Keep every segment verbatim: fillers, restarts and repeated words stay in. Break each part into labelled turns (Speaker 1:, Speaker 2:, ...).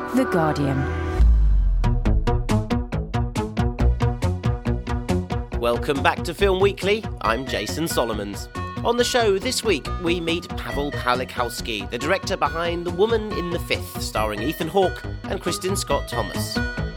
Speaker 1: The Guardian.
Speaker 2: Welcome back to Film Weekly. I'm Jason Solomons. On the show this week, we meet Paweł Pawlikowski, the director behind The Woman in the Fifth, starring Ethan Hawke and Kristin Scott Thomas.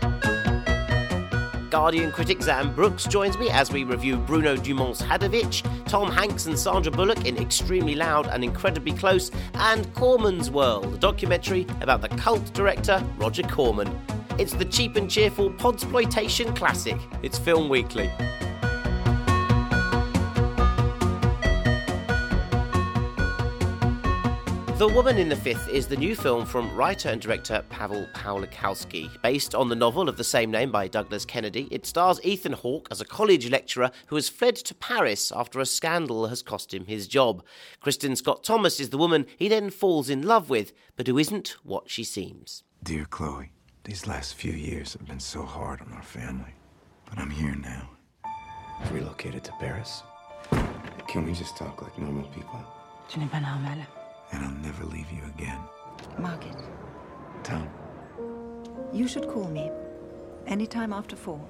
Speaker 2: Guardian critic Zan Brooks joins me as we review Bruno Dumont's Hadovich, Tom Hanks and Sandra Bullock in Extremely Loud and Incredibly Close, and Corman's World, a documentary about the cult director Roger Corman. It's the cheap and cheerful podsploitation classic. It's Film Weekly. The Woman in the Fifth is the new film from writer and director Paweł Pawlikowski. Based on the novel of the same name by Douglas Kennedy, it stars Ethan Hawke as a college lecturer who has fled to Paris after a scandal has cost him his job. Kristin Scott Thomas is the woman he then falls in love with, but who isn't what she seems.
Speaker 3: Dear Chloe, these last few years have been so hard on our family. But I'm here now. I've relocated to Paris. Can we just talk like normal people?
Speaker 1: Tu n'es pas normal.
Speaker 3: And I'll never leave you again.
Speaker 4: Margaret,
Speaker 3: Tom.
Speaker 4: you should call me anytime after four.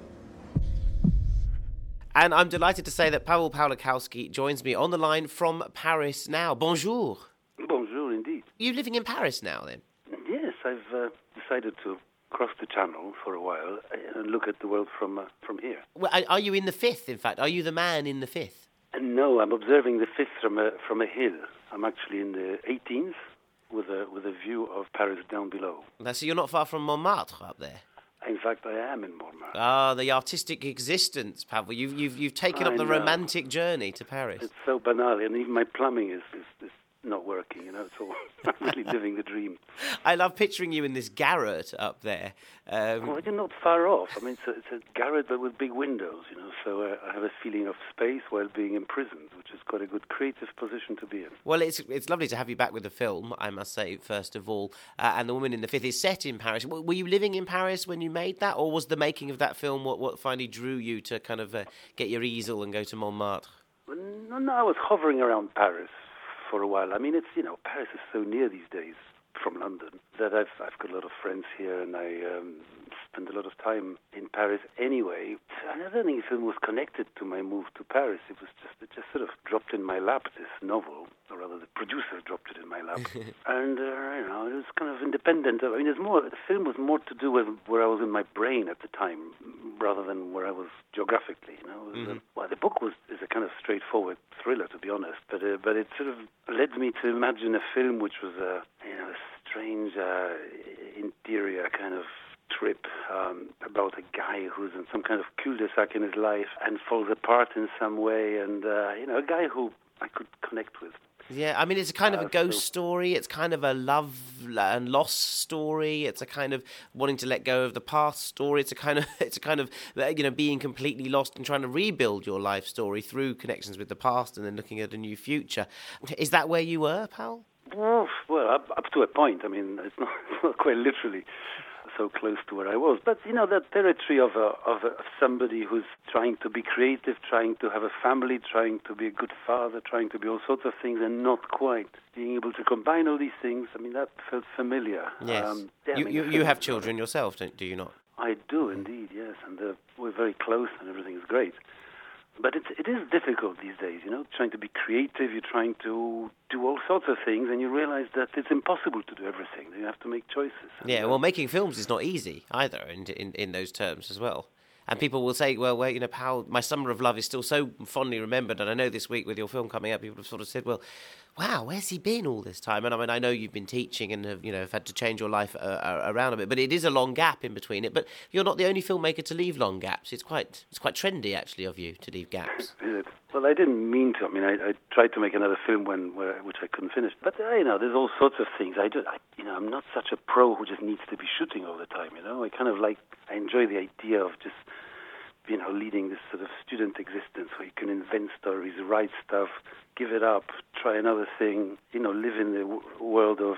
Speaker 2: And I'm delighted to say that Paweł Pawlikowski joins me on the line from Paris now. Bonjour.
Speaker 5: Bonjour, indeed.
Speaker 2: You living in Paris now, then?
Speaker 5: Yes, I've uh, decided to cross the channel for a while and look at the world from uh, from here.
Speaker 2: Well, are- are you in the Fifth, in fact? Are you the man in the Fifth?
Speaker 5: And no, I'm observing the fifth from a from a hill. I'm actually in the eighteenth with a with a view of Paris down below.
Speaker 2: Now, so you're not far from Montmartre up there?
Speaker 5: In fact, I am in Montmartre.
Speaker 2: Ah, the artistic existence, Paweł. You've, you've, you've taken
Speaker 5: I
Speaker 2: up the
Speaker 5: know.
Speaker 2: romantic journey to Paris.
Speaker 5: It's so banal, and even my plumbing is, is, is not working, you know, so I'm really living the dream.
Speaker 2: I love picturing you in this garret up there. Um,
Speaker 5: Well, you're not far off. I mean, it's a, it's a garret but with big windows, you know, so uh, I have a feeling of space while being imprisoned, which is quite a good creative position to be in.
Speaker 2: well, it's it's lovely to have you back with the film, I must say, first of all. Uh, and The Woman in the Fifth is set in Paris. W- Were you living in Paris when you made that, or was the making of that film what, what finally drew you to kind of uh, get your easel and go to Montmartre?
Speaker 5: Well, no, no, I was hovering around Paris for a while. I mean, it's, you know, Paris is so near these days from London that I've I've got a lot of friends here, and I um, spend a lot of time in Paris anyway. I don't think the film was connected to my move to Paris. It was just it just sort of dropped in my lap, this novel, or rather the producers dropped it in my lap, and uh, you know, it was kind of independent. I mean, there's more. The film was more to do with where I was in my brain at the time, rather than where I was geographically. You know, it was, uh, well, the book was is a kind of straightforward thriller, to be honest, but uh, but it sort of led me to imagine a film which was a you know a strange uh, interior kind of trip um, about a guy who's in some kind of cul-de-sac in his life and falls apart in some way, and uh, you know a guy who I could connect with.
Speaker 2: Yeah, I mean, it's a kind of
Speaker 5: Uh,
Speaker 2: a ghost
Speaker 5: so-
Speaker 2: story. It's kind of a love and loss story. It's a kind of wanting to let go of the past story. It's a kind of, it's a kind of, uh, you know, being completely lost and trying to rebuild your life story through connections with the past and then looking at a new future. Is that where you were, Paweł?
Speaker 5: Well, well, up, up to a point. I mean, it's not, it's not quite literally so close to where I was. But, you know, that territory of, a, of, a, of somebody who's trying to be creative, trying to have a family, trying to be a good father, trying to be all sorts of things, and not quite being able to combine all these things. I mean, that felt familiar.
Speaker 2: Yes.
Speaker 5: Um, yeah, I
Speaker 2: you
Speaker 5: mean,
Speaker 2: you,
Speaker 5: the
Speaker 2: you
Speaker 5: film
Speaker 2: have
Speaker 5: is-
Speaker 2: children yourself, don't, do you not?
Speaker 5: I do indeed, yes, and uh, we're very close, and everything is great. But it's, it is difficult these days, you know, trying to be creative, you're trying to do all sorts of things, and you realize that it's impossible to do everything. You have to make choices.
Speaker 2: Yeah, well, making films is not easy either in, in, in those terms as well. And people will say, well, well, you know, Paweł, my Summer of Love is still so fondly remembered. And I know this week with your film coming up, people have sort of said, well, wow, where's he been all this time? And I mean, I know you've been teaching and have, you know, have had to change your life uh, around a bit, but it is a long gap in between it. But you're not the only filmmaker to leave long gaps. It's quite, it's quite trendy, actually, of you to leave gaps.
Speaker 5: Is it? Well, I didn't mean to. I mean, I, I tried to make another film when, where, which I couldn't finish. But uh, you know, there's all sorts of things. I do. I, you know, I'm not such a pro who just needs to be shooting all the time. You know, I kind of like. I enjoy the idea of just, you know, leading this sort of student existence where you can invent stories, write stuff, give it up, try another thing. You know, live in the w- world of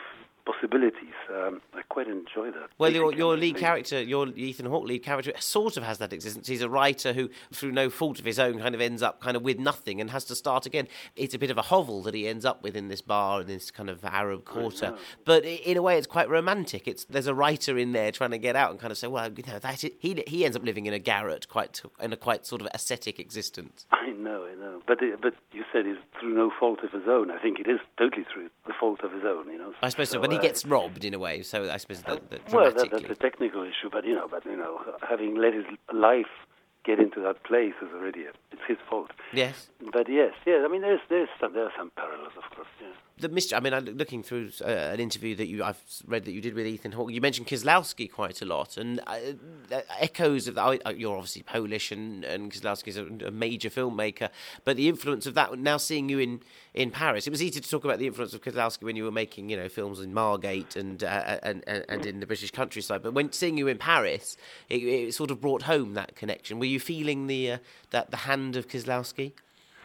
Speaker 5: possibilities. Um, I quite enjoy that.
Speaker 2: Well, your,
Speaker 5: Basically,
Speaker 2: your
Speaker 5: I'm
Speaker 2: lead
Speaker 5: saying-
Speaker 2: character, your Ethan Hawke lead character, sort of has that existence. He's a writer who, through no fault of his own, kind of ends up kind of with nothing and has to start again. It's a bit of a hovel that he ends up with in this bar in this kind of Arab quarter. But i- in a way, it's quite romantic. It's there's a writer in there trying to get out and kind of say, well, you know, that is, he he ends up living in a garret, quite in a quite sort of ascetic existence.
Speaker 5: I know, I know. But it, but you said it's through no fault of his own. I think it is totally through the fault of his own, you know.
Speaker 2: I suppose so, but he
Speaker 5: uh,
Speaker 2: gets robbed in a way. So I suppose that, that
Speaker 5: Well, that,
Speaker 2: dramatically.
Speaker 5: that's a technical issue, but you know, but you know, having let his life get into that place is already a, it's his fault.
Speaker 2: Yes.
Speaker 5: But yes, yes. I mean, there's there's some there are some parallels, of course. Yeah.
Speaker 2: The mystery. I mean, I'm looking through uh, an interview that you I've read that you did with Ethan Hawke. You mentioned Kieslowski quite a lot, and uh, uh, echoes of that. Uh, you're obviously Polish, and and Kieslowski's a, a major filmmaker. But the influence of that. Now seeing you in, in Paris, it was easy to talk about the influence of Kieslowski when you were making, you know, films in Margate and uh, and, and and in the British countryside. But when seeing you in Paris, it, it sort of brought home that connection. Were you feeling the uh, that the hand of Kieslowski?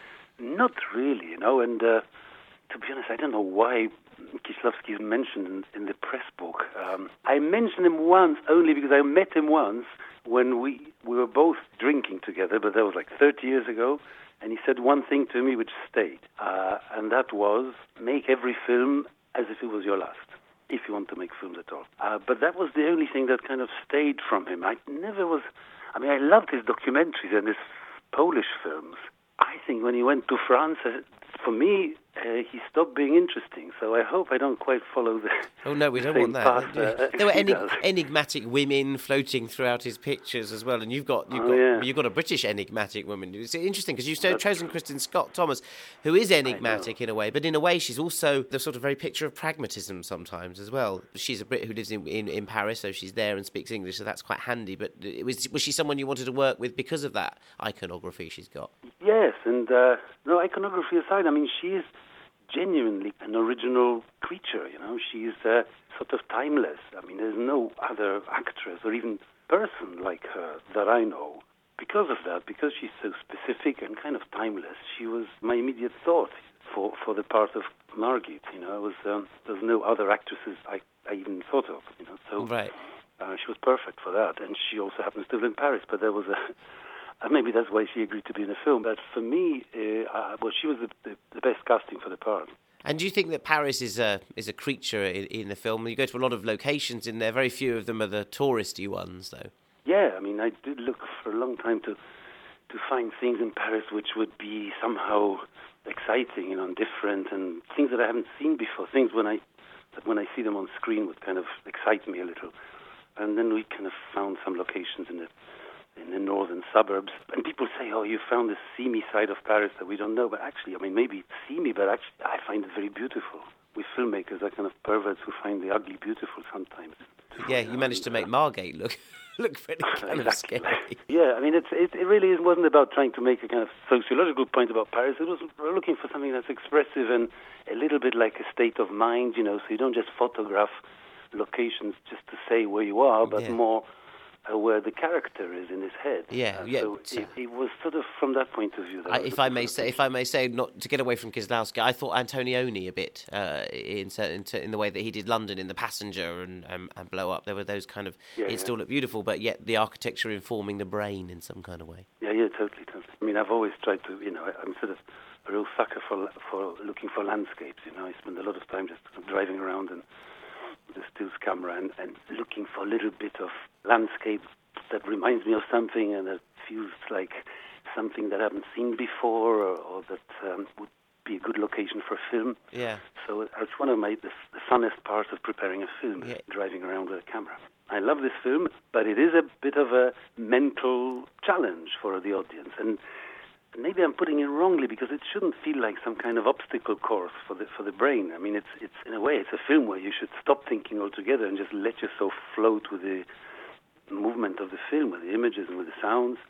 Speaker 5: Not really, you know, and uh, to be honest, I don't know why Kieslowski is mentioned in, in the press book. Um, I mentioned him once only because I met him once when we, we were both drinking together, but that was like thirty years ago, and he said one thing to me which stayed, uh, and that was, make every film as if it was your last, if you want to make films at all. Uh, but that was the only thing that kind of stayed from him. I never was, I mean, I loved his documentaries and his Polish films. I think when he went to France, uh, for me, uh, he stopped being interesting. So I hope I don't quite follow the
Speaker 2: Oh no, we don't
Speaker 5: same
Speaker 2: want that.
Speaker 5: path, uh,
Speaker 2: there were
Speaker 5: he
Speaker 2: enig-
Speaker 5: does.
Speaker 2: enigmatic women floating throughout his pictures as well, and you've got you've
Speaker 5: Oh,
Speaker 2: got
Speaker 5: yeah.
Speaker 2: you've got a British enigmatic woman. It's interesting because you've so chosen Kristen Scott Thomas, who is enigmatic in a way, but in a way she's also the sort of very picture of pragmatism sometimes as well. She's a Brit who lives in, in, in Paris, so she's there and speaks English, so that's quite handy. But it was was she someone you wanted to work with because of that iconography she's got?
Speaker 5: Yes, and uh, no, iconography aside, I mean, she is genuinely an original creature, you know. She's uh, sort of timeless. I mean, there's no other actress or even person like her that I know. Because of that, because she's so specific and kind of timeless, she was my immediate thought for, for the part of Margit, you know. I was, um, there's no other actresses I, I even thought of, you know. So
Speaker 2: Right.
Speaker 5: uh, she was perfect for that. And she also happens to live in Paris, but there was a... Uh, maybe that's why she agreed to be in the film. But for me, uh, uh, well, she was the, the, the best casting for the part.
Speaker 2: And do you think that Paris is a is a creature in, in the film? You go to a lot of locations in there. Very few of them are the touristy ones, though.
Speaker 5: Yeah, I mean, I did look for a long time to to find things in Paris which would be somehow exciting, you know, and different, and things that I haven't seen before. Things when I that when I see them on screen would kind of excite me a little. And then we kind of found some locations in the in the northern suburbs, and people say, "Oh, you found the seamy side of Paris that we don't know." But actually, I mean, maybe it's seamy, but actually, I find it very beautiful. We filmmakers are kind of perverts who find the ugly beautiful sometimes.
Speaker 2: Yeah, you managed to make Margate look look pretty kind
Speaker 5: Exactly.
Speaker 2: of scary.
Speaker 5: Yeah, I mean, it's, it, it really wasn't about trying to make a kind of sociological point about Paris. It was we're looking for something that's expressive and a little bit like a state of mind, you know, so you don't just photograph locations just to say where you are, but
Speaker 2: Yeah.
Speaker 5: more uh, where the character is in his head.
Speaker 2: Yeah,
Speaker 5: Uh,
Speaker 2: yeah,
Speaker 5: So
Speaker 2: so-
Speaker 5: it, it was sort of from that point of view. That
Speaker 2: I,
Speaker 5: I was
Speaker 2: if I
Speaker 5: looking
Speaker 2: may
Speaker 5: for
Speaker 2: say, if I may say, not to get away from Kieslowski, I thought Antonioni a bit uh, in certain in the way that he did London in The Passenger and um, and Blow Up. There were those kind of
Speaker 5: Yeah,
Speaker 2: it
Speaker 5: yeah.
Speaker 2: still looked beautiful, but yet the architecture informing the brain in some kind of way.
Speaker 5: Yeah, yeah, totally, totally. I mean, I've always tried to, you know, I, I'm sort of a real sucker for for looking for landscapes. You know, I spend a lot of time just driving around and the stills camera and, and looking for a little bit of landscape that reminds me of something and that feels like something that I haven't seen before, or, or that um, would be a good location for a film.
Speaker 2: Yeah.
Speaker 5: So it's one of my the, the funnest parts of preparing a film,
Speaker 2: Yeah.
Speaker 5: driving around with a camera. I love this film, but it is a bit of a mental challenge for the audience, and maybe I'm putting it wrongly because it shouldn't feel like some kind of obstacle course for the for the brain. I mean, it's it's in a way it's a film where you should stop thinking altogether and just let yourself float with the movement of the film, with the images and with the sounds,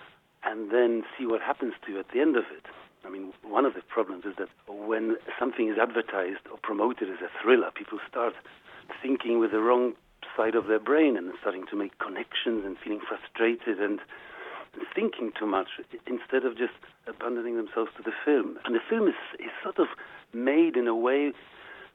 Speaker 5: and then see what happens to you at the end of it. I mean, one of the problems is that when something is advertised or promoted as a thriller, people start thinking with the wrong side of their brain and starting to make connections and feeling frustrated and thinking too much instead of just abandoning themselves to the film. And the film is, is sort of made in a way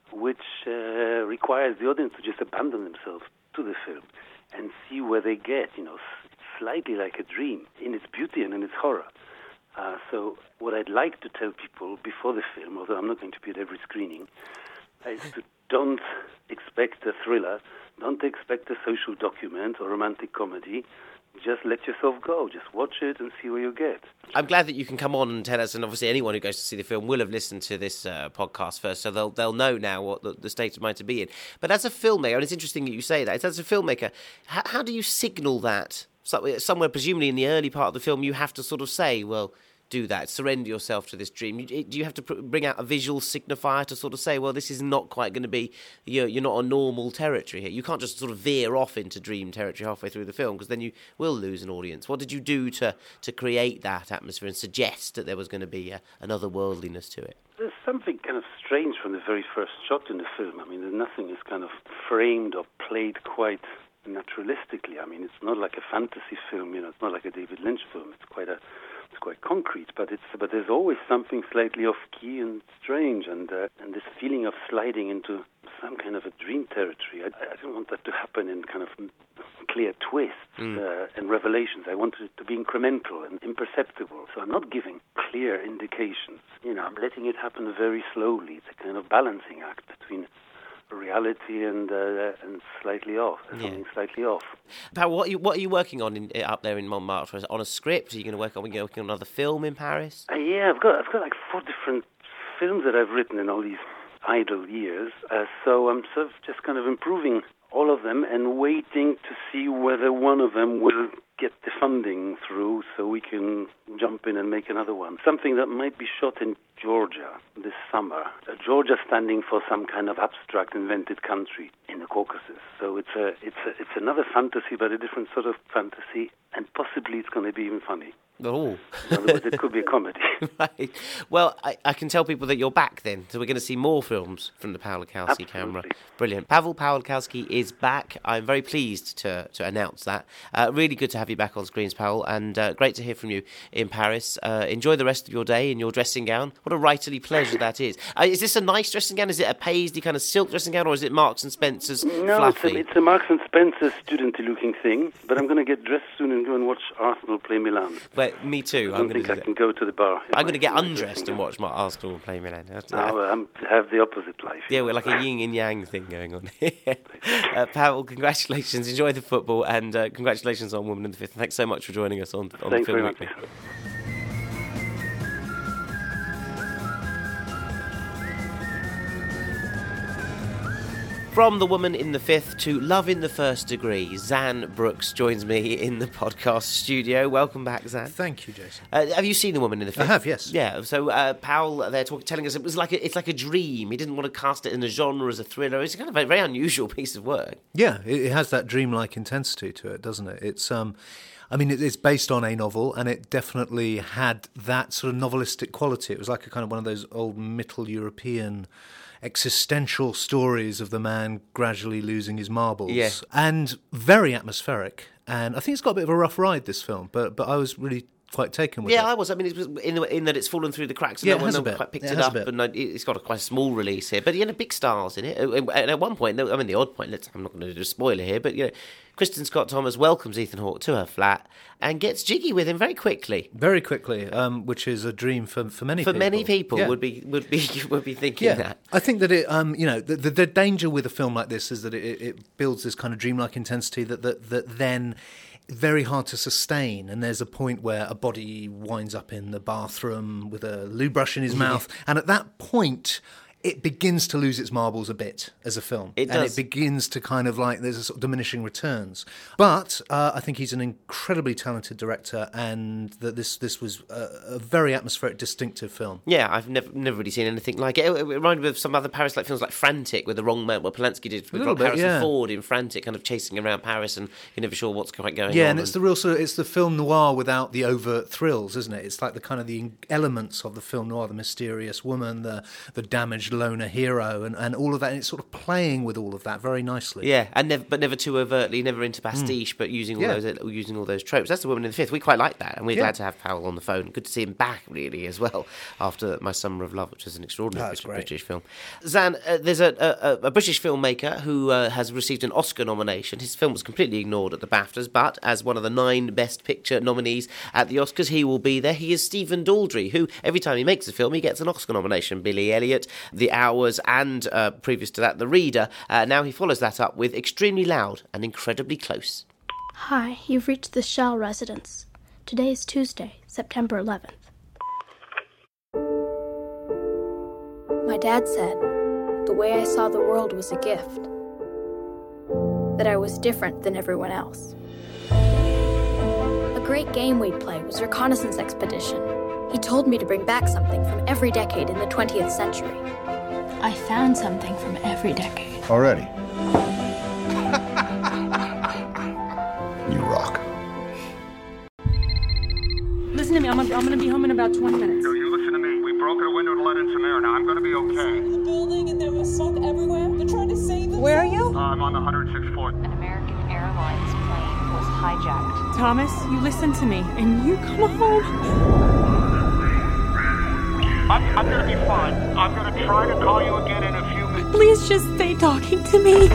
Speaker 5: which uh, requires the audience to just abandon themselves to the film and see where they get, you know, slightly like a dream in its beauty and in its horror. Uh, so what I'd like to tell people before the film, although I'm not going to be at every screening, is to don't expect a thriller, don't expect a social document or romantic comedy. Just let yourself go. Just watch it and see where you get.
Speaker 2: I'm glad that you can come on and tell us, and obviously anyone who goes to see the film will have listened to this uh, podcast first, so they'll they'll know now what the, the state of mind to be in. But as a filmmaker, and it's interesting that you say that, as a filmmaker, how, how do you signal that? So, somewhere, presumably in the early part of the film, you have to sort of say, well, do that, surrender yourself to this dream. You, do you have to pr- bring out a visual signifier to sort of say, well, this is not quite going to be, you're, you're not on normal territory here. You can't just sort of veer off into dream territory halfway through the film, because then you will lose an audience. What did you do to, to create that atmosphere and suggest that there was going to be a, an otherworldliness to it?
Speaker 5: There's something kind of strange from the very first shot in the film. I mean, nothing is kind of framed or played quite naturalistically. I mean, it's not like a fantasy film, you know, it's not like a David Lynch film. It's quite a It's quite concrete, but it's but there's always something slightly off-key and strange, and uh, and this feeling of sliding into some kind of a dream territory. I, I don't want that to happen in kind of clear twists mm. uh, and revelations. I want it to be incremental and imperceptible. So I'm not giving clear indications. You know, I'm letting it happen very slowly. It's a kind of balancing act between reality and uh, and slightly off, yeah. something slightly off.
Speaker 2: Pal, what are you, what are you working on in, up there in Montmartre? On a script? Are you going to work on? Are you working on another film in Paris?
Speaker 5: Uh, yeah, I've got I've got like four different films that I've written in all these idle years. Uh, so I'm sort of just kind of improving all of them and waiting to see whether one of them will get the funding through so we can jump in and make another one. Something that might be shot in Georgia this summer. Uh, Georgia standing for some kind of abstract invented country in the Caucasus. So it's a it's a, it's another fantasy, but a different sort of fantasy, and possibly it's going to be even funny.
Speaker 2: Oh.
Speaker 5: In other words, it could be a comedy.
Speaker 2: Right. Well, I, I can tell people that you're back then, so we're going to see more films from the Pawlikowski
Speaker 5: Absolutely.
Speaker 2: camera. Brilliant. Paweł Pawlikowski is back. I'm very pleased to to announce that. Uh, really good to have you back on screens, Paweł, and uh, great to hear from you in Paris. Uh, enjoy the rest of your day in your dressing gown. What a writerly pleasure that is. Uh, is this a nice dressing gown? Is it a paisley kind of silk dressing gown, or is it Marks and Spencer's
Speaker 5: no,
Speaker 2: fluffy?
Speaker 5: it's a, it's a Marks and Spencer studenty-looking thing, but I'm going to get dressed soon and go and watch Arsenal play Milan.
Speaker 2: Well, me too.
Speaker 5: I don't
Speaker 2: I'm
Speaker 5: think
Speaker 2: do
Speaker 5: I
Speaker 2: that.
Speaker 5: can go to the bar.
Speaker 2: I'm going to get undressed and watch my Arsenal play Milan.
Speaker 5: Oh, I'm have the opposite life.
Speaker 2: Yeah, we're like a yin and yang thing going on here. uh, Paweł, congratulations. Enjoy the football, and uh, congratulations on Woman in the Fifth. Thanks so much for joining us on, on the Film Weekly. From The Woman in the Fifth to Love in the First Degree, Zan Brooks joins me in the podcast studio. Welcome back, Zan.
Speaker 6: Thank you, Jason.
Speaker 2: Uh, have you seen The Woman in the Fifth?
Speaker 6: I have, yes.
Speaker 2: Yeah. So uh, Paweł, they're talk- telling us it was like a, it's like a dream. He didn't want to cast it in a genre as a thriller. It's kind of a very unusual piece of work.
Speaker 6: Yeah, it, it has that dreamlike intensity to it, doesn't it? It's um. I mean, it's based on a novel, and it definitely had that sort of novelistic quality. It was like a kind of one of those old Middle European existential stories of the man gradually losing his marbles.
Speaker 2: Yeah.
Speaker 6: And very atmospheric. And I think it's got a bit of a rough ride, this film, but but I was really quite taken with
Speaker 2: yeah,
Speaker 6: it.
Speaker 2: I was. I mean, it was in, in that it's fallen through the cracks. And
Speaker 6: Yeah,
Speaker 2: no
Speaker 6: it
Speaker 2: one
Speaker 6: has a
Speaker 2: no one
Speaker 6: bit.
Speaker 2: quite picked
Speaker 6: It
Speaker 2: it,
Speaker 6: has a
Speaker 2: up,
Speaker 6: bit.
Speaker 2: and uh, it's got a quite a small release here. But you know, big stars in it. And at one point, I mean, the odd point. Let's, I'm not going to do a spoiler here, but you know, Kristen Scott Thomas welcomes Ethan Hawke to her flat and gets jiggy with him very quickly.
Speaker 6: Very quickly, um, which is a dream for for many
Speaker 2: For
Speaker 6: people.
Speaker 2: many people
Speaker 6: Yeah.
Speaker 2: would be would be would be thinking
Speaker 6: Yeah,
Speaker 2: that.
Speaker 6: I think that it, um, you know, the, the, the danger with a film like this is that it, it builds this kind of dreamlike intensity that that that then very hard to sustain. And there's a point where a body winds up in the bathroom with a loo brush in his mouth, and at that point, it begins to lose its marbles a bit as a film.
Speaker 2: It
Speaker 6: and
Speaker 2: does.
Speaker 6: it begins to kind of like, there's a sort of diminishing returns. But uh, I think he's an incredibly talented director, and that this this was a, a very atmospheric, distinctive film.
Speaker 2: Yeah, I've never never really seen anything like it. It, it reminded me of some other Paris like films like Frantic, with the wrong man, what Polanski did with
Speaker 6: little bit,
Speaker 2: Harrison
Speaker 6: yeah.
Speaker 2: Ford in Frantic, kind of chasing around Paris, and you're never sure what's quite going
Speaker 6: Yeah,
Speaker 2: on.
Speaker 6: and it's the real sort of, it's the film noir without the overt thrills, isn't it? It's like the kind of the elements of the film noir, the mysterious woman, the the damaged teenage loner hero and, and all of that. And it's sort of playing with all of that very nicely.
Speaker 2: Yeah, and never, but never too overtly, never into pastiche, mm. but using all
Speaker 6: Yeah.
Speaker 2: those using all those tropes. That's The Woman in the Fifth. We quite like that, and we're
Speaker 6: Yeah.
Speaker 2: glad to have Powell on the phone. Good to see him back, really, as well, after My Summer of Love, which was an extraordinary
Speaker 6: That's
Speaker 2: British,
Speaker 6: great.
Speaker 2: British film. Zan, uh, there's a, a, a British filmmaker who uh, has received an Oscar nomination. His film was completely ignored at the BAFTAs, but as one of the nine Best Picture nominees at the Oscars, he will be there. He is Stephen Daldry, who every time he makes a film, he gets an Oscar nomination. Billy Elliot, The Hours, and uh, previous to that, The Reader. Uh, now he follows that up with Extremely Loud and Incredibly Close.
Speaker 7: Hi, you've reached the Shell residence. Today is Tuesday, September eleventh. My dad said the way I saw the world was a gift. That I was different than everyone else. A great game we'd play was Reconnaissance Expedition. He told me to bring back something from every decade in the twentieth century. I found something from every decade.
Speaker 3: Already. You rock.
Speaker 1: Listen to me. I'm, I'm going to be home in about twenty minutes.
Speaker 8: So you listen to me. We broke a window to let in some air. Now I'm going to be okay.
Speaker 9: The building and there was smoke everywhere. They're trying to save us.
Speaker 1: Where are you?
Speaker 8: Uh, I'm on the one hundred sixth floor.
Speaker 10: An American Airlines plane was hijacked.
Speaker 1: Thomas, you listen to me, and you come home.
Speaker 8: I'm, I'm going to be fine. I'm going to try to call you again in a few minutes.
Speaker 1: Please just stay talking to me.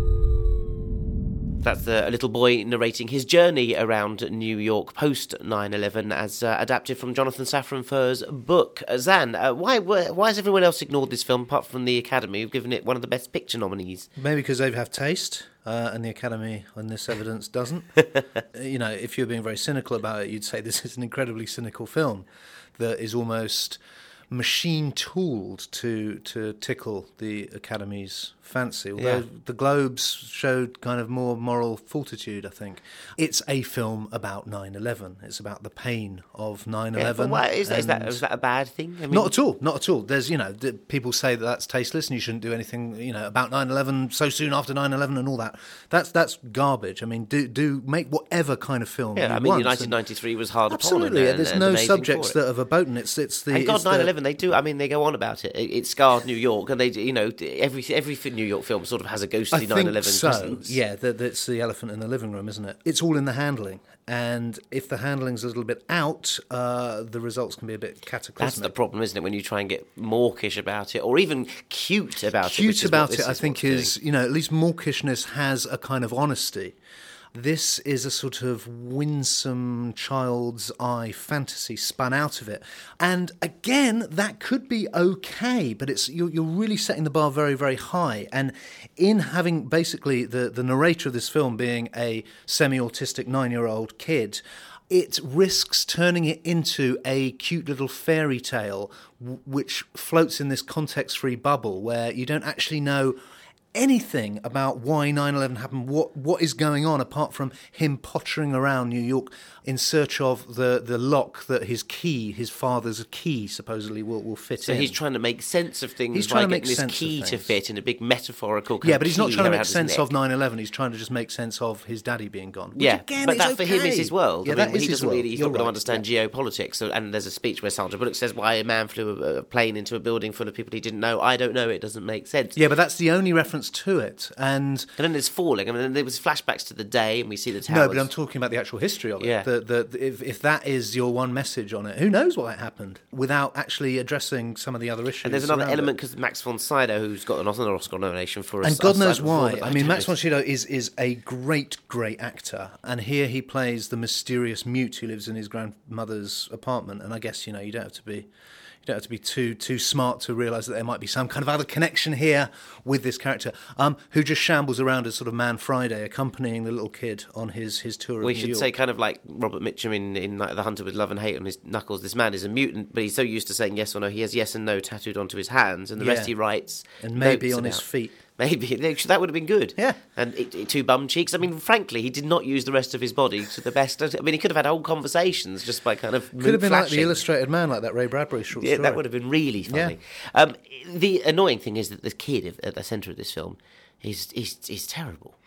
Speaker 2: That's a little boy narrating his journey around New York post nine eleven, as uh, adapted from Jonathan Safran Foer's book. Uh, Zan, uh, why why has everyone else ignored this film apart from the Academy, who've given it one of the Best Picture nominees?
Speaker 6: Maybe because they have taste, uh, and the Academy on this evidence doesn't. You know, if you're being very cynical about it, you'd say this is an incredibly cynical film that is almost machine-tooled to to tickle the Academy's fancy, although
Speaker 2: Yeah.
Speaker 6: the Globes showed kind of more moral fortitude, I think. It's a film about nine eleven. It's about the pain of nine eleven.
Speaker 2: Yeah, but why, is, that, is, that,
Speaker 6: and-
Speaker 2: is that a bad thing? I mean,
Speaker 6: Not at all, not at all. There's, you know, the, people say that that's tasteless and you shouldn't do anything, you know, about nine eleven so soon after nine eleven and all that. That's that's garbage. I mean, do do make whatever kind of film
Speaker 2: Yeah,
Speaker 6: you
Speaker 2: I mean,
Speaker 6: want.
Speaker 2: United ninety-three was hard
Speaker 6: Absolutely,
Speaker 2: upon.
Speaker 6: and there's
Speaker 2: and,
Speaker 6: no
Speaker 2: and amazing
Speaker 6: subjects
Speaker 2: for it.
Speaker 6: that are verboten. It's it's the
Speaker 2: And God,
Speaker 6: it's the-
Speaker 2: nine eleven, they do. I mean, they go on about it. It, it scarred New York, and they, you know, every every New York film sort of has a
Speaker 6: I
Speaker 2: ghostly
Speaker 6: think
Speaker 2: nine eleven
Speaker 6: so.
Speaker 2: presence.
Speaker 6: Yeah, that, that's the elephant in the living room, isn't it? It's all in the handling, and if the handling's a little bit out, uh, the results can be a bit cataclysmic.
Speaker 2: That's the problem, isn't it? When you try and get mawkish about it, or even cute about it.
Speaker 6: Cute
Speaker 2: which is what
Speaker 6: about
Speaker 2: this
Speaker 6: it, I
Speaker 2: is
Speaker 6: think,
Speaker 2: what's
Speaker 6: is,
Speaker 2: doing.
Speaker 6: you know, at least mawkishness has a kind of honesty. This is a sort of winsome child's eye fantasy spun out of it. And again, that could be okay, but it's you're, you're really setting the bar very, very high. And in having basically the, the narrator of this film being a semi-autistic nine-year-old kid, it risks turning it into a cute little fairy tale w- which floats in this context-free bubble where you don't actually know anything about why nine eleven happened, what what is going on, apart from him pottering around New York in search of the, the lock that his key, his father's key, supposedly will, will fit
Speaker 2: So
Speaker 6: in.
Speaker 2: he's trying to make sense of things
Speaker 6: He's
Speaker 2: by
Speaker 6: trying to
Speaker 2: getting
Speaker 6: make
Speaker 2: this
Speaker 6: sense of
Speaker 2: key to
Speaker 6: things.
Speaker 2: fit in a big metaphorical kind
Speaker 6: Yeah,
Speaker 2: of
Speaker 6: but he's not
Speaker 2: key
Speaker 6: trying to
Speaker 2: around
Speaker 6: make
Speaker 2: his
Speaker 6: sense
Speaker 2: neck.
Speaker 6: of nine eleven. He's trying to just make sense of his daddy being gone. Which
Speaker 2: Yeah,
Speaker 6: again,
Speaker 2: but
Speaker 6: is
Speaker 2: that for him
Speaker 6: okay.
Speaker 2: is his world.
Speaker 6: Yeah,
Speaker 2: I mean,
Speaker 6: that is
Speaker 2: he
Speaker 6: his
Speaker 2: doesn't
Speaker 6: world.
Speaker 2: really. He's
Speaker 6: You're
Speaker 2: not going to
Speaker 6: right.
Speaker 2: understand geopolitics. So, and there's a speech where Sandra Bullock says, "Why a man flew a, a plane into a building full of people he didn't know? I don't know. It doesn't make sense."
Speaker 6: Yeah, but that's the only reference to it. And
Speaker 2: And then it's falling. I mean, there was flashbacks to the day, and we see the towers.
Speaker 6: no, but I'm talking about the actual history of it.
Speaker 2: Yeah.
Speaker 6: The, the, the, if, if that is your one message on it, who knows what happened without actually addressing some of the other issues.
Speaker 2: And there's another
Speaker 6: around
Speaker 2: element
Speaker 6: it.
Speaker 2: because Max von Sydow, who's got an Oscar nomination for us,
Speaker 6: And God
Speaker 2: us
Speaker 6: knows
Speaker 2: before,
Speaker 6: why.
Speaker 2: but
Speaker 6: I mean,
Speaker 2: don't
Speaker 6: Max
Speaker 2: know.
Speaker 6: von Sydow is, is a great, great actor. And here he plays the mysterious mute who lives in his grandmother's apartment. And I guess, you know, you don't have to be... You don't have to be too too smart to realise that there might be some kind of other connection here with this character, um, who just shambles around as sort of Man Friday, accompanying the little kid on his, his tour of
Speaker 2: We
Speaker 6: New
Speaker 2: should
Speaker 6: York.
Speaker 2: say, kind of like Robert Mitchum in, in like, The Hunter with Love and Hate on his knuckles. This man is a mutant, but he's so used to saying yes or no. He has yes and no tattooed onto his hands, and the
Speaker 6: Yeah.
Speaker 2: rest he writes.
Speaker 6: And maybe
Speaker 2: notes
Speaker 6: on his
Speaker 2: about.
Speaker 6: feet.
Speaker 2: Maybe that would have been good.
Speaker 6: Yeah.
Speaker 2: And it, it, two bum cheeks. I mean, frankly, he did not use the rest of his body to the best. I mean, he could have had whole conversations just by kind of
Speaker 6: Could have been like
Speaker 2: flashing.
Speaker 6: The Illustrated Man, like that Ray Bradbury short
Speaker 2: Yeah,
Speaker 6: story.
Speaker 2: that would have been really funny. Um, the annoying thing is that the kid at the centre of this film is is is terrible.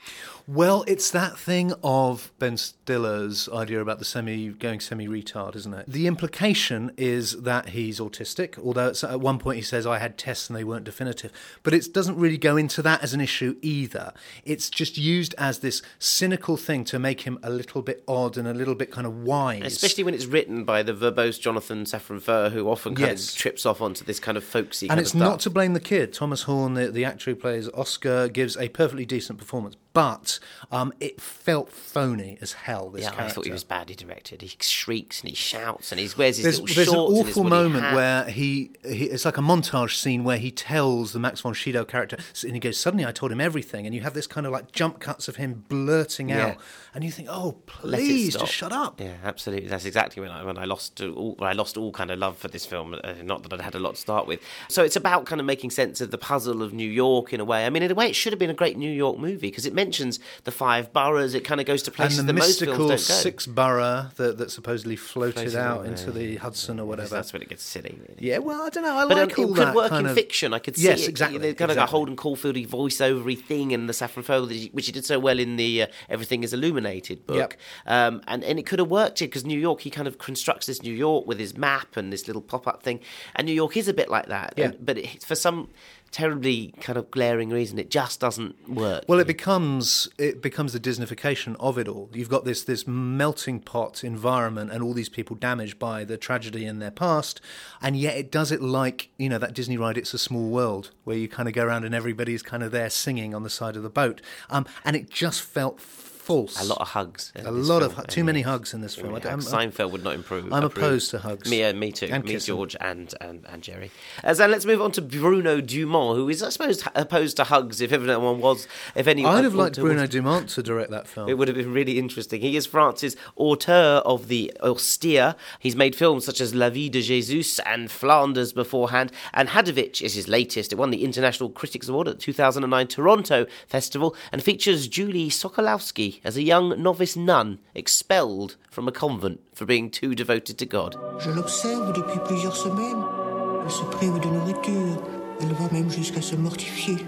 Speaker 6: Well, it's that thing of Ben Stiller's idea about the semi going semi-retard, isn't it? The implication is that he's autistic, although it's, at one point he says, I had tests and they weren't definitive. But it doesn't really go into that as an issue either. It's just used as this cynical thing to make him a little bit odd and a little bit kind of wise.
Speaker 2: Especially when it's written by the verbose Jonathan Safran Foer, who often kind
Speaker 6: yes.
Speaker 2: of trips off onto this kind of folksy
Speaker 6: and
Speaker 2: kind
Speaker 6: it's
Speaker 2: of stuff.
Speaker 6: not to blame the kid. Thomas Horn, the, the actor who plays Oscar, gives a perfectly decent performance. But um, it felt phony as hell, this
Speaker 2: yeah,
Speaker 6: character.
Speaker 2: I thought he was badly directed. He shrieks and he shouts and he wears his
Speaker 6: there's,
Speaker 2: little
Speaker 6: there's
Speaker 2: shorts
Speaker 6: an
Speaker 2: and his
Speaker 6: awful
Speaker 2: woolly
Speaker 6: moment
Speaker 2: hat.
Speaker 6: where he, he, it's like a montage scene where he tells the Max von Sydow character, and he goes, suddenly I told him everything, and you have this kind of like jump cuts of him blurting
Speaker 2: Yeah.
Speaker 6: out, and you think, oh,
Speaker 2: Let it
Speaker 6: please,
Speaker 2: stop.
Speaker 6: just shut up.
Speaker 2: Yeah, absolutely. That's exactly when I when I lost all when I lost all kind of love for this film. Uh, not that I'd had a lot to start with. So it's about kind of making sense of the puzzle of New York in a way. I mean, in a way, it should have been a great New York movie because it mentions the five boroughs. It kind of goes to places
Speaker 6: and the
Speaker 2: that most
Speaker 6: mystical
Speaker 2: films don't go.
Speaker 6: six borough that, that supposedly floated,
Speaker 2: Floated
Speaker 6: out
Speaker 2: away.
Speaker 6: into the Hudson or whatever.
Speaker 2: That's when it gets silly. Really.
Speaker 6: Yeah, well, I don't know. I
Speaker 2: but
Speaker 6: like
Speaker 2: um,
Speaker 6: all
Speaker 2: it could
Speaker 6: that
Speaker 2: work
Speaker 6: kind
Speaker 2: in
Speaker 6: of
Speaker 2: fiction. I could see
Speaker 6: yes,
Speaker 2: it.
Speaker 6: exactly.
Speaker 2: There's kind
Speaker 6: exactly.
Speaker 2: of a Holden Caulfieldy voiceovery thing in the Safran Foer, which he did so well in the uh, Everything is Illuminated book.
Speaker 6: Yep.
Speaker 2: Um, and, and it could have worked here because New York, he kind of constructs this New York with his map and this little pop-up thing. And New York is a bit like that.
Speaker 6: Yeah.
Speaker 2: And, but it, for some terribly kind of glaring reason, it just doesn't work.
Speaker 6: Well, it becomes it becomes the Disneyfication of it all. You've got this this melting pot environment and all these people damaged by the tragedy in their past, and yet it does it like, you know, that Disney ride It's a Small World, where you kind of go around and everybody's kind of there singing on the side of the boat. Um, and it just felt false.
Speaker 2: A lot of hugs.
Speaker 6: A lot of too many hugs in this film.
Speaker 2: Yeah,
Speaker 6: I- I'm-
Speaker 2: Seinfeld would not improve.
Speaker 6: I'm
Speaker 2: approve.
Speaker 6: opposed to hugs.
Speaker 2: Me, uh, me too.
Speaker 6: And
Speaker 2: me,
Speaker 6: kissing.
Speaker 2: George, and, and, and Jerry. Uh, so let's move on to Bruno Dumont, who is, I suppose, opposed to hugs. If everyone was, if anyone,
Speaker 6: I'd have liked Bruno Dumont to direct that film.
Speaker 2: It would have been really interesting. He is France's auteur of the austere. He's made films such as La Vie de Jesus and Flanders beforehand, and Hadovich is his latest. It won the International Critics Award at the two thousand nine Toronto Festival and features Julie Sokolowski as a young novice nun expelled from a convent for being too devoted to God.
Speaker 11: Je l'observe depuis plusieurs semaines. Elle se prive de nourriture. Elle va même jusqu'à se mortifier.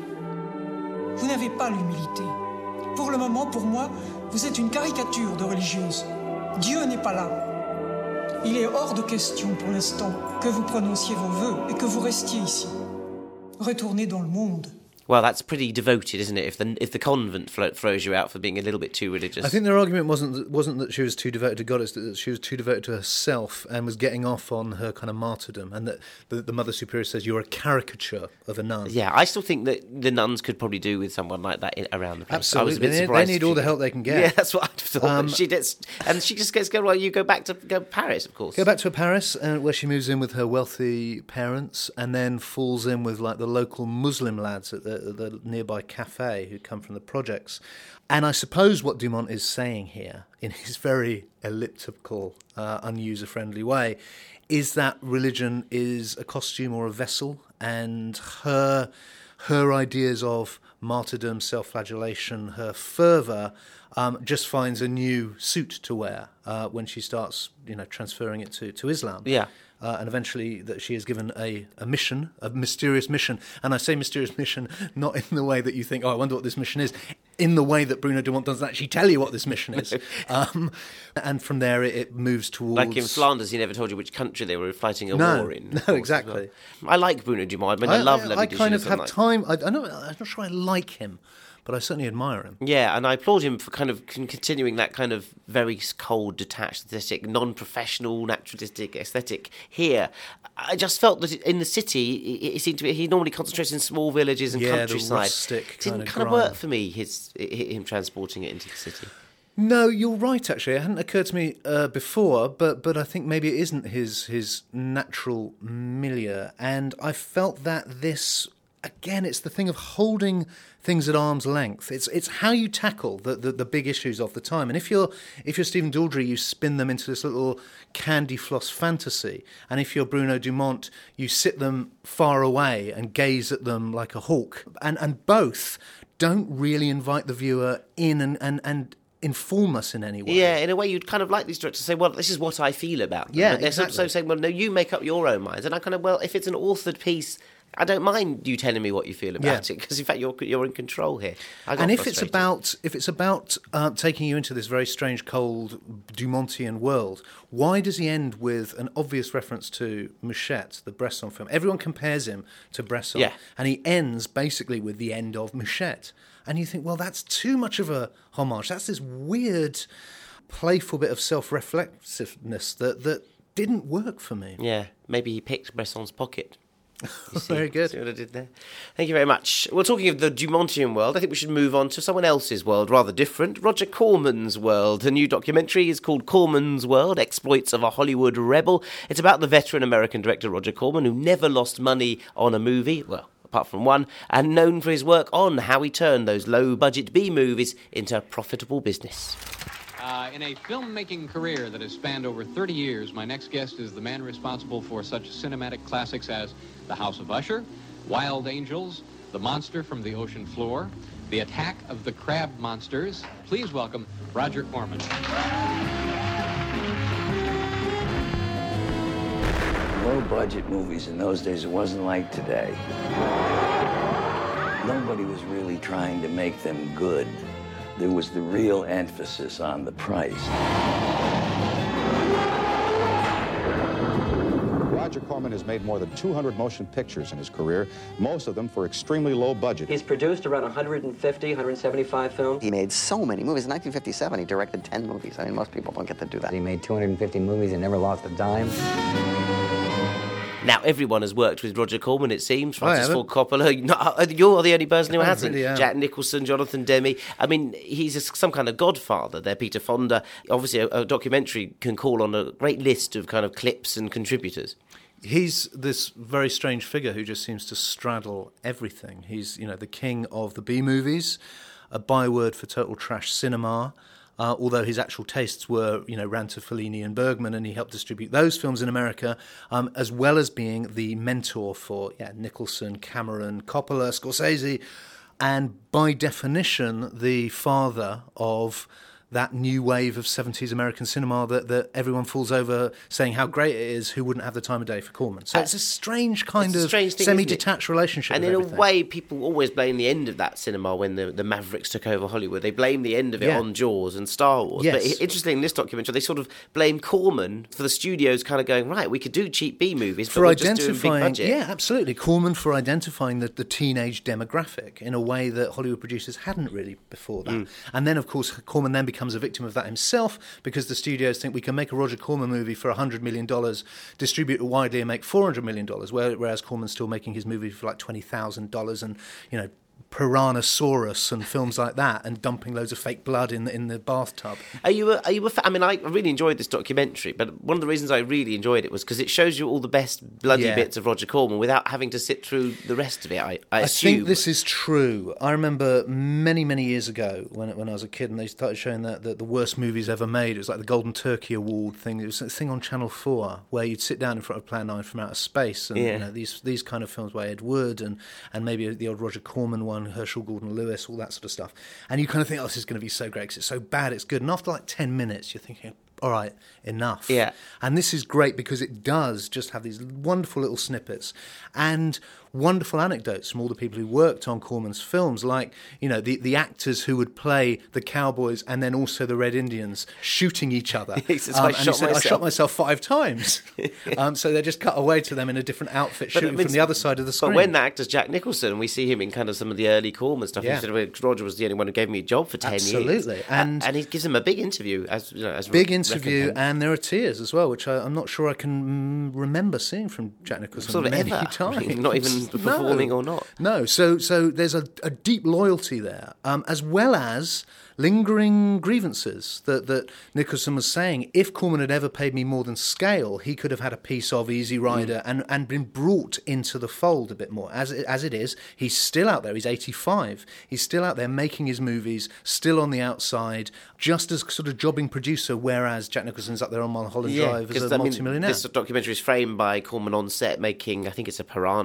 Speaker 9: Vous n'avez pas l'humilité. Pour le moment, pour moi, vous êtes une caricature de religieuse. Dieu n'est pas là. Il est hors de question pour l'instant que vous prononciez vos vœux et que vous restiez ici. Retournez dans le monde.
Speaker 2: Well, that's pretty devoted, isn't it? If the if the convent flo- throws you out for being a little bit too religious.
Speaker 6: I think their argument wasn't that, wasn't that she was too devoted to God, it's that she was too devoted to herself and was getting off on her kind of martyrdom, and that the, the Mother Superior says you're a caricature of a nun.
Speaker 2: Yeah, I still think that the nuns could probably do with someone like that in, around the place.
Speaker 6: Absolutely,
Speaker 2: I was a bit
Speaker 6: they,
Speaker 2: surprised
Speaker 6: they need
Speaker 2: if
Speaker 6: all
Speaker 2: she
Speaker 6: the
Speaker 2: did.
Speaker 6: help they can get.
Speaker 2: Yeah, that's what I thought.
Speaker 6: Um,
Speaker 2: she gets, and she just gets go. Well, you go back to go to Paris, of course.
Speaker 6: Go back to Paris, uh, where she moves in with her wealthy parents, and then falls in with like the local Muslim lads at the, the nearby cafe who come from the projects. And I suppose what Dumont is saying here, in his very elliptical, uh, unuser-friendly way, is that religion is a costume or a vessel, and her her ideas of martyrdom, self-flagellation, her fervour, um, just finds a new suit to wear uh, when she starts, you know, transferring it to, to Islam.
Speaker 2: Yeah.
Speaker 6: Uh, and eventually that she is given a, a mission, a mysterious mission. And I say mysterious mission not in the way that you think, oh, I wonder what this mission is, in the way that Bruno Dumont doesn't actually tell you what this mission is. um, and from there it, it moves towards...
Speaker 2: Like in Flanders, he never told you which country they were fighting a
Speaker 6: No,
Speaker 2: war in.
Speaker 6: no,
Speaker 2: of course,
Speaker 6: exactly.
Speaker 2: as well. I like Bruno Dumont. I mean, I, love La Vie
Speaker 6: I
Speaker 2: de
Speaker 6: kind of
Speaker 2: Jesus,
Speaker 6: have
Speaker 2: like-
Speaker 6: time... I, I know, I'm not sure I like him, but I certainly admire him.
Speaker 2: Yeah, and I applaud him for kind of con- continuing that kind of very cold, detached aesthetic, non-professional, naturalistic aesthetic here. I just felt that in the city, it, it seemed to be, he normally concentrates in small villages and
Speaker 6: Yeah, the
Speaker 2: countryside.
Speaker 6: rustic
Speaker 2: It didn't
Speaker 6: kind of
Speaker 2: kind of
Speaker 6: grime.
Speaker 2: work for me, his him transporting it into the city.
Speaker 6: No, you're right, actually. It hadn't occurred to me uh, before, but but I think maybe it isn't his, his natural milieu. And I felt that this... Again, it's the thing of holding things at arm's length. It's it's how you tackle the, the, the big issues of the time. And if you're if you're Stephen Daldry, you spin them into this little candy floss fantasy. And if you're Bruno Dumont, you sit them far away and gaze at them like a hawk. And and both don't really invite the viewer in and and, and inform us in any way.
Speaker 2: Yeah, in a way you'd kind of like these directors to say, well, this is what I feel about them.
Speaker 6: Yeah,
Speaker 2: But they're
Speaker 6: exactly.
Speaker 2: sort of saying, well, no, you make up your own minds. And I kind of, well, if it's an authored piece, I don't mind you telling me what you feel about
Speaker 6: Yeah.
Speaker 2: it, because in fact you're you're in control here. I got
Speaker 6: And if it's
Speaker 2: frustrated.
Speaker 6: about if it's about uh, taking you into this very strange, cold Dumontian world, why does he end with an obvious reference to Mouchette, the Bresson film? Everyone compares him to Bresson,
Speaker 2: Yeah.
Speaker 6: and he ends basically with the end of Mouchette. And you think, well, that's too much of a homage. That's this weird, playful bit of self-reflexiveness that that didn't work for me.
Speaker 2: Yeah, maybe he picked Bresson's pocket. You see,
Speaker 6: Very good.
Speaker 2: See what I did there? Thank you very much. Well, talking of the Dumontian world, I think we should move on to someone else's world, rather different. Roger Corman's world. A new documentary is called Corman's World, Exploits of a Hollywood Rebel. It's about the veteran American director Roger Corman, who never lost money on a movie, well, apart from one, and known for his work on how he turned those low-budget B-movies into profitable business.
Speaker 12: Uh, in a filmmaking career that has spanned over thirty years, my next guest is the man responsible for such cinematic classics as The House of Usher, Wild Angels, The Monster from the Ocean Floor, The Attack of the Crab Monsters. Please welcome Roger Corman.
Speaker 13: Low-budget movies in those days, it wasn't like today. Nobody was really trying to make them good. There was the real emphasis on the price.
Speaker 14: Roger Corman has made more than two hundred motion pictures in his career, most of them for extremely low budget.
Speaker 15: He's produced around one hundred fifty, one hundred seventy-five films.
Speaker 16: He made so many movies. In nineteen fifty-seven, he directed ten movies. I mean, most people don't get to do that.
Speaker 15: He made two hundred fifty movies and never lost a dime.
Speaker 2: Now, everyone has worked with Roger Corman, it seems. Francis
Speaker 6: I
Speaker 2: Ford Coppola. No, you're the only person who
Speaker 6: I
Speaker 2: hasn't.
Speaker 6: really am.
Speaker 2: Jack Nicholson, Jonathan Demme. I mean, he's a, some kind of godfather there, Peter Fonda. Obviously, a, a documentary can call on a great list of kind of clips and contributors.
Speaker 6: He's this very strange figure who just seems to straddle everything. He's, you know, the king of the B-movies, a byword for total trash cinema. Uh, although his actual tastes were, you know, ran to Fellini and Bergman, and he helped distribute those films in America, um, as well as being the mentor for yeah, Nicholson, Cameron, Coppola, Scorsese, and by definition, the father of that new wave of seventies American cinema that, that everyone falls over saying how great it is, who wouldn't have the time of day for Corman. So uh, it's a strange kind
Speaker 2: a
Speaker 6: of
Speaker 2: strange thing,
Speaker 6: semi-detached relationship
Speaker 2: And
Speaker 6: with
Speaker 2: in
Speaker 6: everything.
Speaker 2: a way, people always blame the end of that cinema when the, the Mavericks took over Hollywood. They blame the end of it
Speaker 6: Yeah.
Speaker 2: on Jaws and Star Wars.
Speaker 6: Yes.
Speaker 2: But interestingly, in this documentary, they sort of blame Corman for the studios kind of going, right, we could do cheap B-movies, but
Speaker 6: for
Speaker 2: we're just doing big
Speaker 6: identifying,
Speaker 2: budget.
Speaker 6: yeah, absolutely. Corman for identifying the, the teenage demographic in a way that Hollywood producers hadn't really before that.
Speaker 2: Mm.
Speaker 6: And then, of course, Corman then becomes a victim of that himself because the studios think we can make a Roger Corman movie for one hundred million dollars, distribute it widely and make four hundred million dollars, whereas Corman's still making his movie for like twenty thousand dollars and, you know, Piranhasaurus and films like that, and dumping loads of fake blood in the, in the bathtub.
Speaker 2: Are you? A, are you? A fa- I mean, I really enjoyed this documentary, but one of the reasons I really enjoyed it was because it shows you all the best bloody
Speaker 6: Yeah.
Speaker 2: bits of Roger Corman without having to sit through the rest of it. I, I
Speaker 6: I
Speaker 2: assume.
Speaker 6: think this is true. I remember many, many years ago when when I was a kid, and they started showing that, that the worst movies ever made. It was like the Golden Turkey Award thing. It was a thing on Channel Four where you'd sit down in front of Plan nine from Outer Space, and
Speaker 2: Yeah.
Speaker 6: you know, these these kind of films by Ed Wood and and maybe the old Roger Corman one, Herschel Gordon Lewis, all that sort of stuff. And you kind of think, oh, this is going to be so great because it's so bad, it's good. And after like ten minutes, you're thinking, all right, enough.
Speaker 2: Yeah.
Speaker 6: And this is great because it does just have these wonderful little snippets and wonderful anecdotes from all the people who worked on Corman's films, like, you know, the, the actors who would play the cowboys and then also the Red Indians shooting each other.
Speaker 2: He says,
Speaker 6: Um,
Speaker 2: "I
Speaker 6: and
Speaker 2: shot
Speaker 6: he said, I
Speaker 2: myself."
Speaker 6: shot myself five times. um, so they just cut away to them in a different outfit,
Speaker 2: But
Speaker 6: shooting
Speaker 2: I mean,
Speaker 6: from the other side of the screen.
Speaker 2: But when that actor's Jack Nicholson, we see him in kind of some of the early Corman stuff.
Speaker 6: Yeah.
Speaker 2: He said, well, Roger was the only one who gave me a job for ten years.
Speaker 6: Absolutely.
Speaker 2: And,
Speaker 6: And-
Speaker 2: and he gives him a big interview. as you know, as
Speaker 6: Big
Speaker 2: re-
Speaker 6: interview,
Speaker 2: recompense.
Speaker 6: and there are tears as well, which I, I'm not sure I can mm, remember seeing from Jack Nicholson
Speaker 2: Sort of
Speaker 6: many
Speaker 2: ever.
Speaker 6: times.
Speaker 2: Not even performing or not.
Speaker 6: No, so so there's a, a deep loyalty there, um, as well as lingering grievances that, that Nicholson was saying. If Corman had ever paid me more than scale, he could have had a piece of Easy Rider
Speaker 2: Mm.
Speaker 6: and, and been brought into the fold a bit more. As it, as it is, he's still out there. He's eighty-five. He's still out there making his movies, still on the outside, just as sort of jobbing producer, whereas Jack Nicholson's up there on Mulholland Drive as
Speaker 2: 'cause,
Speaker 6: a
Speaker 2: I mean,
Speaker 6: multimillionaire.
Speaker 2: this documentary is framed by Corman on set making, I think it's a Piranha movie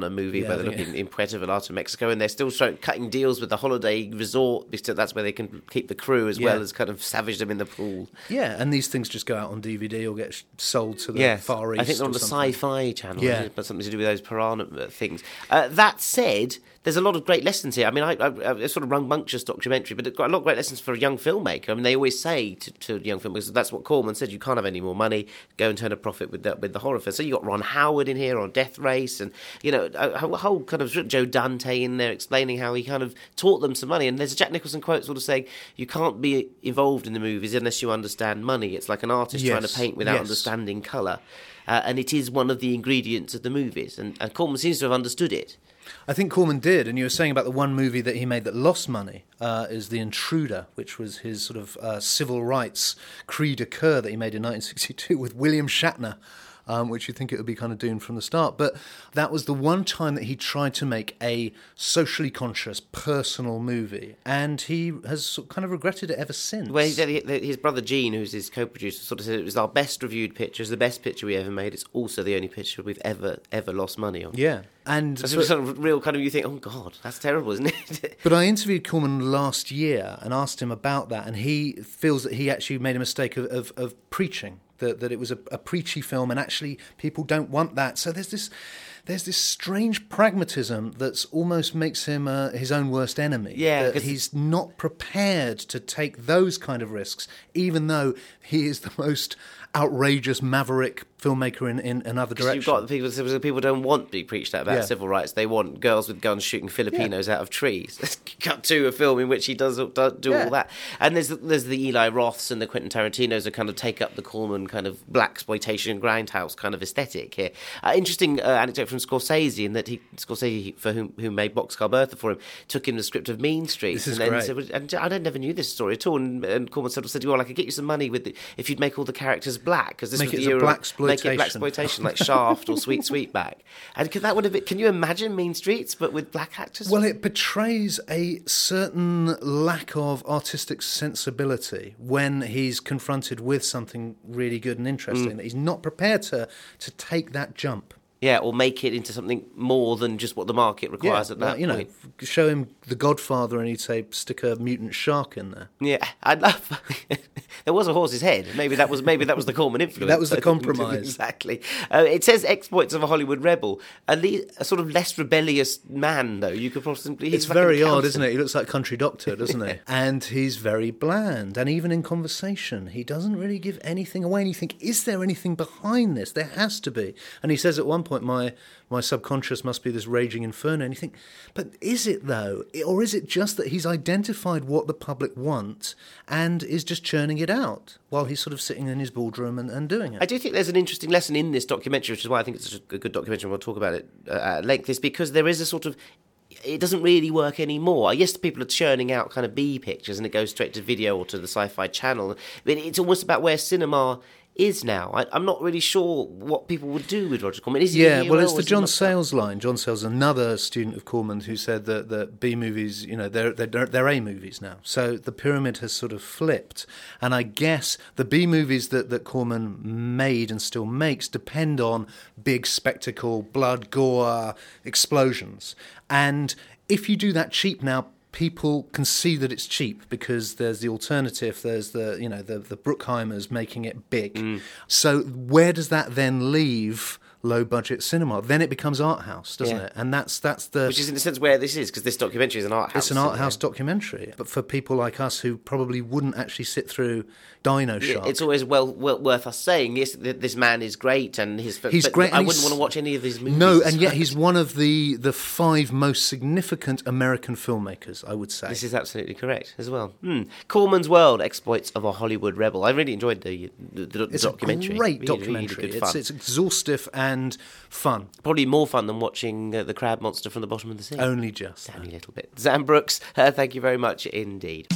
Speaker 6: Yeah,
Speaker 2: where they're
Speaker 6: yeah.
Speaker 2: looking in Puerto Vallarta, Mexico, and they're still trying, cutting deals with the holiday resort because that's where they can keep the crew as
Speaker 6: Yeah.
Speaker 2: well as kind of savage them in the pool.
Speaker 6: Yeah, and these things just go out on D V D or get sh- sold to the
Speaker 2: Yeah,
Speaker 6: Far East.
Speaker 2: I think they're on
Speaker 6: or
Speaker 2: the
Speaker 6: something.
Speaker 2: Sci-Fi channel.
Speaker 6: Yeah.
Speaker 2: But something to do with those piranha uh, things. Uh, that said, there's a lot of great lessons here. I mean, I, I, I it's sort of rambunctious documentary, but it's got a lot of great lessons for a young filmmaker. I mean, they always say to, to young filmmakers, that's what Corman said, you can't have any more money, go and turn a profit with the, with the horror film. So you got Ron Howard in here on Death Race, and, you know, a, a whole kind of Joe Dante in there explaining how he kind of taught them some money. And there's a Jack Nicholson quote sort of saying, you can't be involved in the movies unless you understand money. It's like an artist
Speaker 6: Yes,
Speaker 2: trying to paint without
Speaker 6: yes.
Speaker 2: understanding colour. Uh, and it is one of the ingredients of the movies. And, and Corman seems to have understood it.
Speaker 6: I think Corman did, and you were saying about the one movie that he made that lost money uh, is The Intruder, which was his sort of uh, civil rights cri de coeur that he made in nineteen sixty-two with William Shatner, um, which you'd think it would be kind of doomed from the start. But that was the one time that he tried to make a socially conscious, personal movie, and he has kind of regretted it ever since.
Speaker 2: Well, he, his brother Gene, who's his co-producer, sort of said it was our best reviewed picture, it's the best picture we ever made. It's also the only picture we've ever, ever lost money on.
Speaker 6: Yeah. And
Speaker 2: that's
Speaker 6: but,
Speaker 2: sort of real kind of, you think, oh God, that's terrible, isn't it?
Speaker 6: But I interviewed Corman last year and asked him about that, and he feels that he actually made a mistake of, of, of preaching, that, that it was a, a preachy film, and actually people don't want that. So there's this there's this strange pragmatism that almost makes him uh, his own worst enemy.
Speaker 2: Yeah,
Speaker 6: that he's not prepared to take those kind of risks, even though he is the most outrageous maverick filmmaker in, in another direction.
Speaker 2: You've got people, people don't want to be preached at about
Speaker 6: Yeah.
Speaker 2: civil rights. They want girls with guns shooting Filipinos out of trees. Cut to a film in which he does, does do
Speaker 6: Yeah.
Speaker 2: all that. And there's there's the Eli Roths and the Quentin Tarantinos that kind of take up the Corman kind of blaxploitation grindhouse kind of aesthetic here. Uh, interesting uh, anecdote from Scorsese in that he Scorsese, for whom who made Boxcar Bertha for him, took him the script of Mean Streets.
Speaker 6: This is
Speaker 2: and then
Speaker 6: great.
Speaker 2: said, well, and I never knew this story at all. And, and Corman sort of said, well, I could get you some money with the, if you'd make all the characters black, because this
Speaker 6: Make
Speaker 2: was
Speaker 6: it
Speaker 2: the
Speaker 6: as a
Speaker 2: era-
Speaker 6: blaxploitation.
Speaker 2: Make it blaxploitation, like Shaft or Sweet Sweetback. And can that would have been, can you imagine Mean Streets but with black actors?
Speaker 6: Well, it portrays a certain lack of artistic sensibility when he's confronted with something really good and interesting,
Speaker 2: Mm.
Speaker 6: that he's not prepared to to take that jump.
Speaker 2: Yeah, or make it into something more than just what the market requires at that
Speaker 6: well, you know,
Speaker 2: point.
Speaker 6: f- show him The Godfather and he'd say, stick a mutant shark in there.
Speaker 2: Yeah, I'd love. There was a horse's head. Maybe that was maybe that was the Corman influence.
Speaker 6: That was the compromise.
Speaker 2: Exactly. Uh, it says exploits of a Hollywood rebel. A, le- a sort of less rebellious man, though. You could possibly.
Speaker 6: It's very odd, isn't it? He looks like Country Doctor, doesn't he? And he's very bland. And even in conversation, he doesn't really give anything away. And you think, is there anything behind this? There has to be. And he says at one point, my my subconscious must be this raging inferno. And you think, but is it, though? Or is it just that he's identified what the public want and is just churning it out while he's sort of sitting in his boardroom and, and doing it?
Speaker 2: I do think there's an interesting lesson in this documentary, which is why I think it's such a good documentary, and we'll talk about it uh, at length, is because there is a sort of... It doesn't really work anymore. Yes, people are churning out kind of B pictures and it goes straight to video or to the Sci-Fi Channel. But it's almost about where cinema is now. I, I'm not really sure what people would do with Roger Corman. Is he
Speaker 6: Yeah,
Speaker 2: a
Speaker 6: well,
Speaker 2: hero
Speaker 6: it's
Speaker 2: or
Speaker 6: the
Speaker 2: is he
Speaker 6: John
Speaker 2: not?
Speaker 6: Sayles line. John Sayles, another student of Corman's, who said that, that B movies, you know, they're, they're they're A movies now. So the pyramid has sort of flipped, and I guess the B movies that that Corman made and still makes depend on big spectacle, blood, gore, explosions, and if you do that cheap now, people can see that it's cheap because there's the alternative, there's the, you know, the, the Bruckheimers making it big. Mm. So where does that then leave low-budget cinema? Then it becomes art house, doesn't
Speaker 2: Yeah.
Speaker 6: it? And that's that's the...
Speaker 2: Which is in a sense where this is, because this documentary is an art house.
Speaker 6: It's an art house documentary. But for people like us who probably wouldn't actually sit through Dino Shark...
Speaker 2: It's always well, well worth us saying, yes, th- this man is great and his...
Speaker 6: He's
Speaker 2: but
Speaker 6: great.
Speaker 2: I
Speaker 6: and
Speaker 2: wouldn't
Speaker 6: he's-
Speaker 2: want to watch any of his movies.
Speaker 6: No, and yet he's one of the, the five most significant American filmmakers, I would say.
Speaker 2: This is absolutely correct as well. Hmm. Corman's World, Exploits of a Hollywood Rebel. I really enjoyed the, the, the
Speaker 6: It's
Speaker 2: documentary.
Speaker 6: a great
Speaker 2: Really,
Speaker 6: documentary.
Speaker 2: really good
Speaker 6: it's,
Speaker 2: fun.
Speaker 6: it's exhaustive and fun.
Speaker 2: Probably more fun than watching uh, the crab monster from the bottom of the sea.
Speaker 6: Only just.
Speaker 2: Only a little bit. Zan Brooks, uh, thank you very much indeed.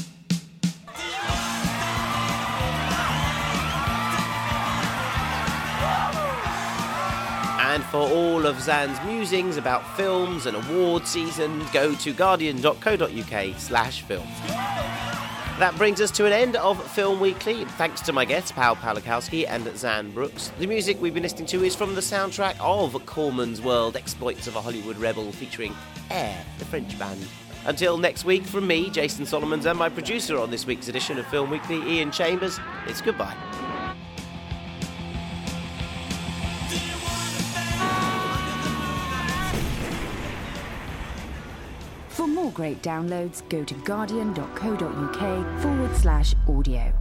Speaker 2: And for all of Zan's musings about films and award season, go to guardian dot co dot uk slash films. That brings us to an end of Film Weekly. Thanks to my guests, Pal Pawlikowski and Zan Brooks. The music we've been listening to is from the soundtrack of Corman's World, Exploits of a Hollywood Rebel, featuring Air, the French band. Until next week, from me, Jason Solomons, and my producer on this week's edition of Film Weekly, Ian Chambers, it's goodbye.
Speaker 17: For more great downloads, go to guardian.co.uk forward slash audio.